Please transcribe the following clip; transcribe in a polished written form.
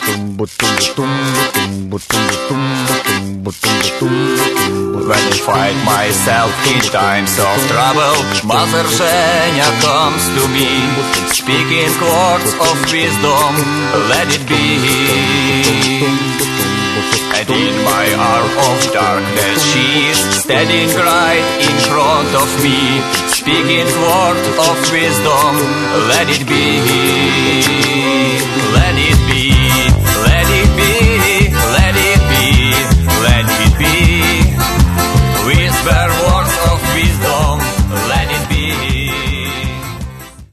When I find myself in times of trouble, Mother Zhenya comes to me, speaking words of wisdom, let it be. And in my hour of darkness she is standing right in front of me, speaking words of wisdom, let it be, let it be.